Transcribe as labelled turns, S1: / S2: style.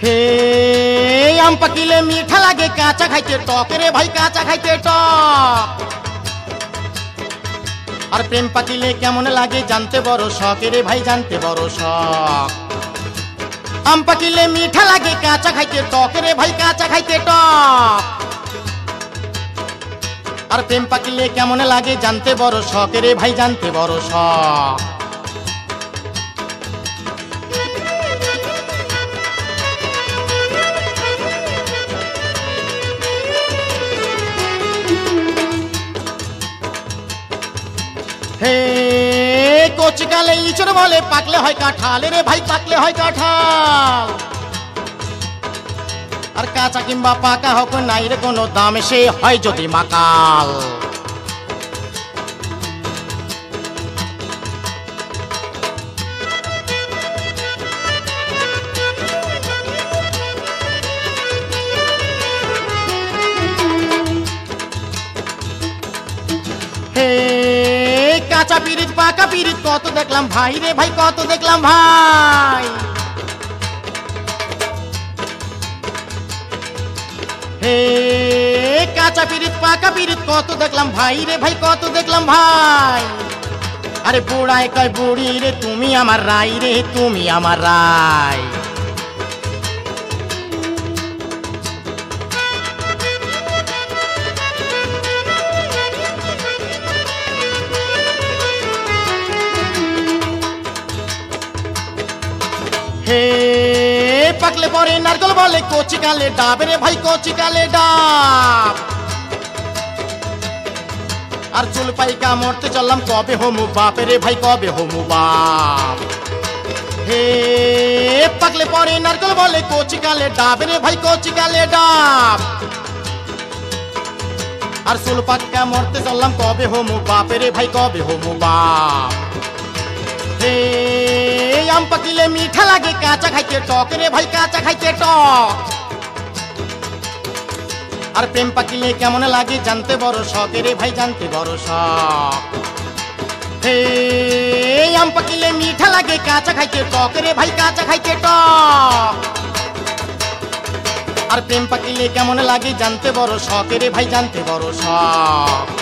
S1: হে আম পাকিলে মিঠা লাগে কাঁচা খাইতে টক রে ভাই কাঁচা খাইতে টক আর প্রেম পাকিলে কেমন লাগে জানতে বড় শখ রে ভাই জানতে বড় শখ আম পাকিলে মিঠা লাগে কাঁচা খাইতে টক রে ভাই কাঁচা খাইতে টক আর প্রেম পাকিলে কেমন লাগে জানতে বড় শখ রে ভাই জানতে বড় শখ হে কচিকালে ইচড় বলে পাকলে হয় কাঁঠাল রে ভাই পাকলে হয় কাঁঠাল আর কাঁচা কিংবা পাকা হোক নাই রে কোনো দাম সে হয় যদি মাকাল হে কাঁচা পিরিত পাকা পিরিত কত দেখলাম ভাই রে ভাই কত দেখলাম ভাই হে কাঁচা পিরিত পাকা পিরিত কত দেখলাম ভাই রে ভাই কত দেখলাম ভাই আরে বুড়ায় কয় বুড়ি রে তুমি আমার রাই রে তুমি আমার রাই হে পাকলে পরে নারকল বলে কচিকালে ডাব রে ভাই কচিকালে ডাব আর চুল পাইকা মরতে চললাম কবে হমু বাপ রে ভাই কবে হমু বাপ হে পাকলে পরে নারকল বলে কচিকালে ডাব রে ভাই কচিকালে ডাব আর চুল পাইকা মরতে চললাম কবে হমু বাপ রে ভাই কবে হমু বাপ হে আম পাকিলে মিঠা লাগে কাঁচা খাইতে টক রে ভাই কাঁচা খাইতে টক আর প্রেম পাকিলে কেমন লাগে জানতে বড় শখ রে ভাই জানতে বড় শখ হে আম পাকিলে মিঠা লাগে কাঁচা খাইতে টক রে ভাই কাঁচা খাইতে টক আর প্রেম পাকিলে কেমন লাগে জানতে বড় শখ রে ভাই জানতে বড় শখ